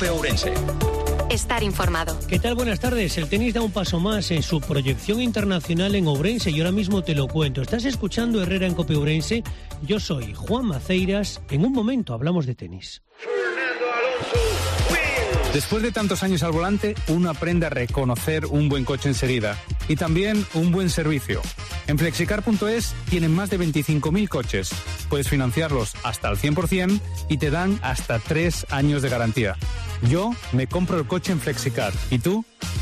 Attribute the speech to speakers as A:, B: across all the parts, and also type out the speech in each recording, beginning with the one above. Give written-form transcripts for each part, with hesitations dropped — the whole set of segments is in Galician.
A: COPE Ourense.
B: Estar informado.
C: ¿Qué tal? Buenas tardes. El tenis da un paso más en su proyección internacional en Ourense y ahora mismo te lo cuento. Estás escuchando Herrera en COPE Ourense. Yo soy Juan Maceiras. En un momento hablamos de tenis.
D: Después de tantos años al volante, uno aprende a reconocer un buen coche enseguida y también un buen servicio. En Flexicar.es tienen más de 25.000 coches. Puedes financiarlos hasta al 100% y te dan hasta 3 años de garantía. Yo me compro el coche en Flexicar. ¿Y tú?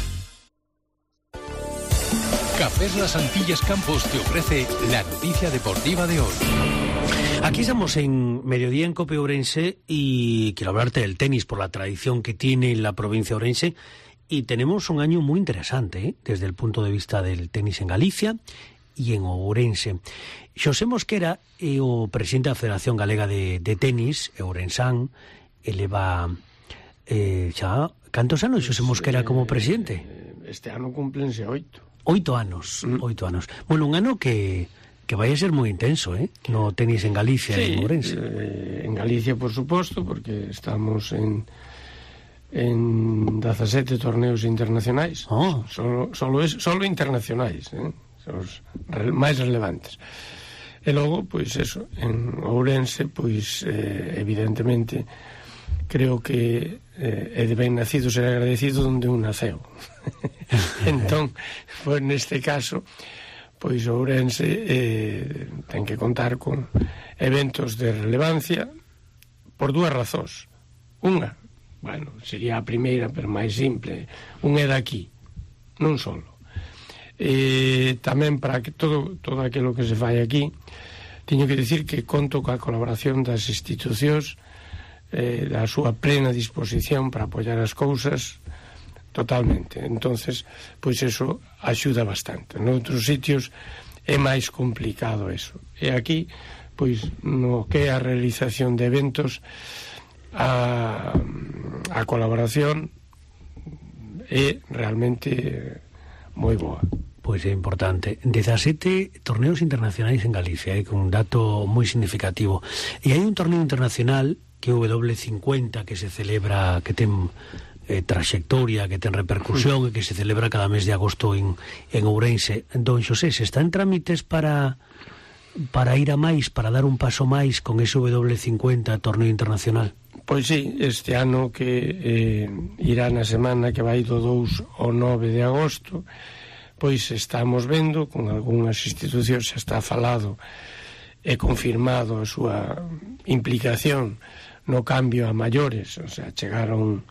E: Cafés Las Antillas Campos te ofrece la noticia deportiva de hoy.
C: Aquí estamos en Mediodía en COPE Ourense y quiero hablarte del tenis por la tradición que tiene en la provincia de Ourense. Y tenemos un año muy interesante, desde el punto de vista del tenis en Galicia y en Ourense. Xosé Mosquera é o presidente da Federación Galega de Tenis, Ourensán. Eleva xa cantos anos Xosé Mosquera como presidente?
F: Este ano cúmplense 8.
C: 8 anos, 8 anos. Bueno, un ano que vai a ser moi intenso, no tenis en Galicia e en Ourense.
F: En Galicia, por suposto, porque estamos en 17 torneos internacionais. Solo internacionais, os máis relevantes. E logo, pois eso, en Ourense, pois evidentemente creo que é de ben nacido ser agradecido onde un naceu. Entón, pois neste caso, pois Ourense ten que contar con eventos de relevancia por dúas razóns. Unha, bueno, sería a primeira, pero máis simple, un é daqui, non solo. Tamén para que todo aquilo que se fai aquí, teño que dicir que conto coa colaboración das institucións, da súa plena disposición para apoiar as cousas totalmente. Entonces, pois eso axuda bastante. Noutros sitios é máis complicado eso. E aquí, pois, no que é a realización de eventos, a colaboración é realmente moi boa.
C: Pois é importante. 17 torneos internacionais en Galicia, con un dato moi significativo. E hai un torneo internacional que é o W50, que se celebra, que ten trayectoria, que ten repercusión e que se celebra cada mes de agosto en Ourense. Don Xosé, se está en trámites para ir a máis, para dar un paso máis con ese W50 torneo internacional?
F: Pois sí, este ano que irá na semana que vai do 2 ao 9 de agosto, pois estamos vendo con algunhas institucións, xa está falado e confirmado a súa implicación no cambio a maiores, o sea, chegaron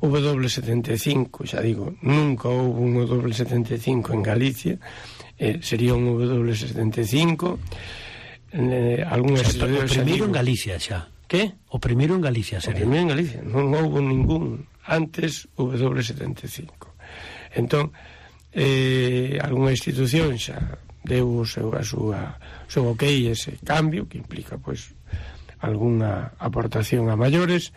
F: W75, xa digo, nunca houve un W75 en Galicia, sería un W75, algunhas
C: o primeiro en Galicia xa.
F: Que?
C: O primeiro en Galicia sería.
F: O primeiro en Galicia, non houve ningún antes W75. Entón, algunha institución xa deu o seu ok, ese cambio que implica, pois, algunha aportación a maiores,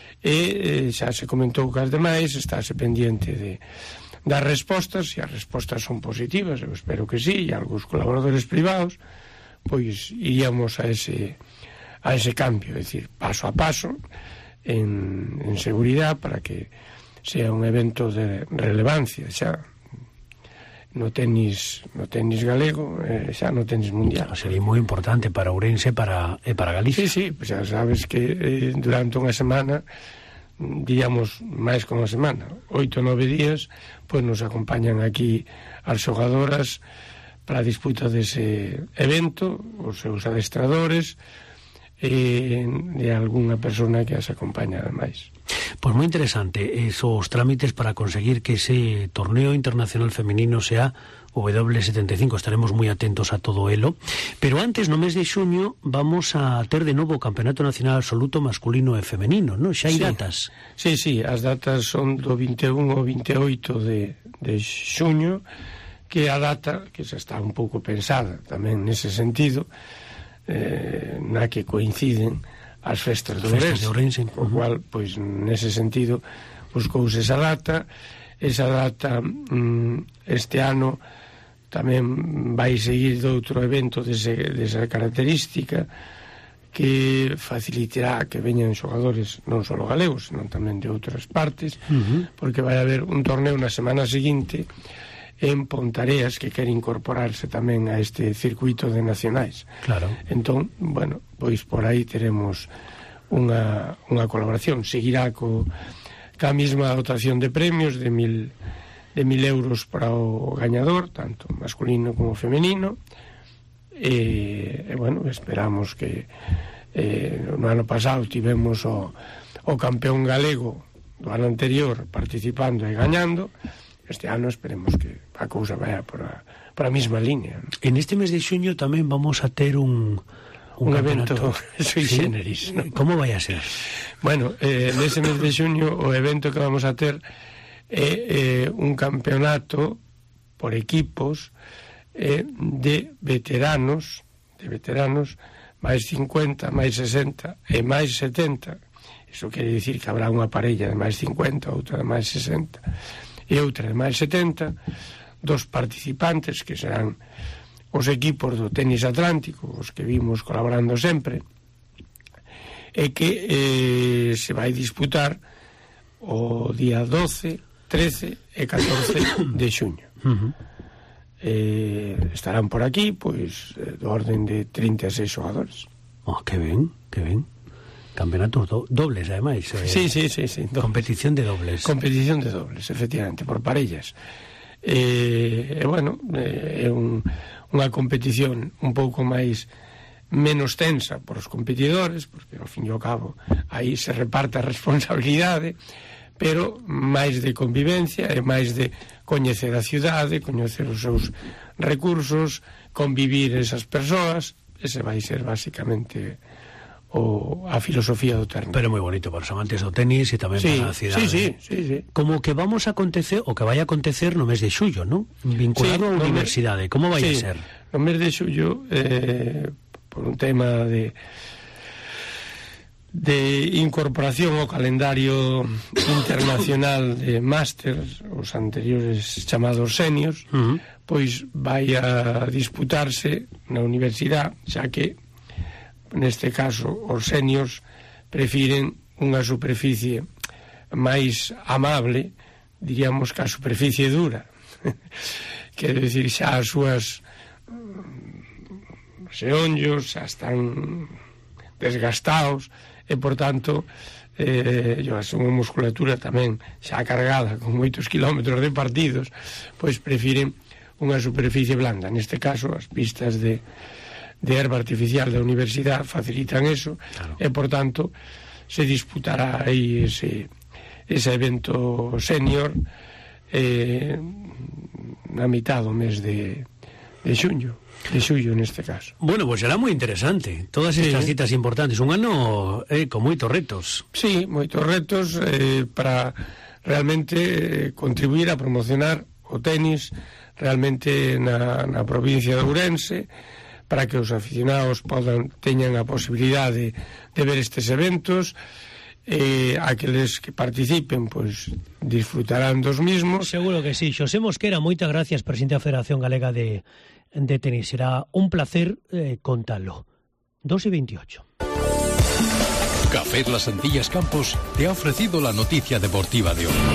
F: e xa se comentou que as demais estáse pendiente das respostas, e as respostas son positivas, eu espero que sí, e algúns colaboradores privados, pois iríamos a ese cambio, é dicir, paso a paso, en seguridade, para que sea un evento de relevancia xa no tenis galego, xa no tenis mundial.
C: Sería moi importante para Ourense e para Galicia.
F: Sí, pues xa sabes que durante unha semana, diríamos máis que unha semana, 8 ou 9 días, pues nos acompañan aquí as xogadoras para a disputa dese evento, os seus adestradores e algunha persona que as acompaña ademais.
C: Pois moi interesante esos trámites para conseguir que ese torneo internacional femenino sea o W75. Estaremos moi atentos a todo elo. Pero antes, no mes de xuño, vamos a ter de novo o Campeonato Nacional Absoluto masculino e femenino, non? Xa hai datas.
F: Sí, as datas son do 21 ao 28 de xuño, que é a data que xa está un pouco pensada tamén nese sentido, na que coinciden as festas de Ourense, o cual, pois, nese sentido buscouse esa data este ano tamén vai seguir de outro evento desa característica, que facilitará que veñan xogadores non só galegos, senón tamén de outras partes, porque vai haber un torneo na semana seguinte en Pontareas que quere incorporarse tamén a este circuito de nacionais.
C: Claro. Entón,
F: bueno, pois por aí teremos unha colaboración. Seguirá ca mesma dotación de premios de 1.000 euros para o gañador, tanto masculino como femenino. E bueno, esperamos que no ano pasado tivemos o campeón galego do ano anterior participando e gañando. Este ano esperemos que a cousa vaya por a mesma línea, ¿no?
C: En este mes de xuño tamén vamos a ter un
F: evento sui generis, ¿no?
C: Como vai a ser?
F: Bueno, nese mes de xuño o evento que vamos a ter é un campeonato por equipos de veteranos máis 50, máis 60 e máis 70. Iso quere dicir que habrá unha parella de máis 50, outra de máis 60 e outra de máis 70, dos participantes que serán os equipos do tenis atlántico, os que vimos colaborando sempre, e que se vai disputar o día 12, 13 e 14 de xuño. Estarán por aquí, pois, do orden de 36 xogadores.
C: Que ben, que ben. Campeonatos dobles, ademais.
F: Sí.
C: Competición de dobles.
F: Competición de dobles, efectivamente, por parellas. Bueno, é unha competición un pouco menos tensa por os competidores, porque ao fin e ao cabo aí se reparte a responsabilidade, pero máis de convivencia e máis de coñecer a cidade, coñecer os seus recursos, convivir esas persoas. Ese vai ser basicamente a filosofía do torneo.
C: Pero moi bonito para os amantes do tenis e tamén para a cidade.
F: Sí.
C: Como que vamos a acontecer, o que vai a acontecer no mes de xullo, non? Vinculado á universidade. Como vai a ser?
F: No mes de xullo, por un tema de incorporación ao calendario internacional de másters, os anteriores chamados seniors, pois vai a disputarse na universidade, xa que neste caso os seniors prefiren unha superficie máis amable, diríamos, que a superficie dura. Quero dicir, xa as súas xeonllos xa están desgastados e, por tanto, a súa musculatura tamén xa cargada con moitos kilómetros de partidos, pois prefiren unha superficie blanda. Neste caso, as pistas de herba artificial da universidade facilitan eso, claro. E, por tanto, se disputará aí ese evento senior na mitad do mes de xuño. De xullo neste caso.
C: Bueno, pues será moi interesante todas estas citas importantes, un ano con moitos retos.
F: Sí, moitos retos para realmente contribuir a promocionar o tenis realmente na provincia de Ourense, para que os aficionados teñan a posibilidade de ver estes eventos. Aqueles que participen pois disfrutarán dos mismos.
C: Seguro que sí. Xosé Mosquera, moitas gracias, presidente da Federación Galega de tenis. Será un placer contalo. 2:28.
E: Café Las Antillas Campos te ha ofrecido la noticia deportiva de hoy.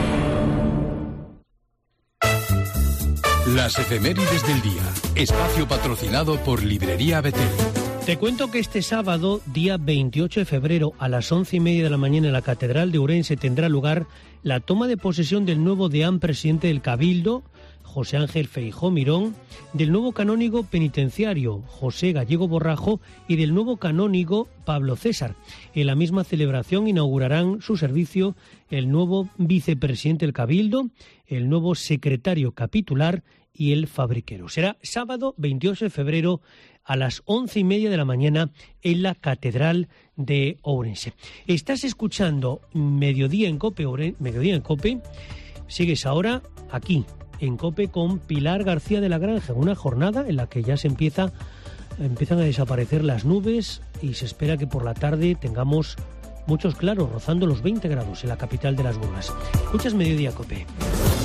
E: Las efemérides del día. Espacio patrocinado por Librería Betel.
C: Te cuento que este sábado, día 28 de febrero, a las 11:30 de la mañana en la Catedral de Ourense tendrá lugar la toma de posesión del nuevo deán presidente del Cabildo, José Ángel Feijóo Mirón, del nuevo canónigo penitenciario, José Gallego Borrajo, y del nuevo canónigo, Pablo César. En la misma celebración inaugurarán su servicio el nuevo vicepresidente del Cabildo, el nuevo secretario capitular y el fabriquero. Será sábado 28 de febrero a las 11:30 de la mañana en la Catedral de Ourense. Estás escuchando Mediodía en Cope, Mediodía en Cope. Sigues ahora aquí en Cope con Pilar García de la Granja, una jornada en la que ya empiezan a desaparecer las nubes y se espera que por la tarde tengamos muchos claros, rozando los 20 grados en la capital de las Burgas. Escuchas Mediodía Cope.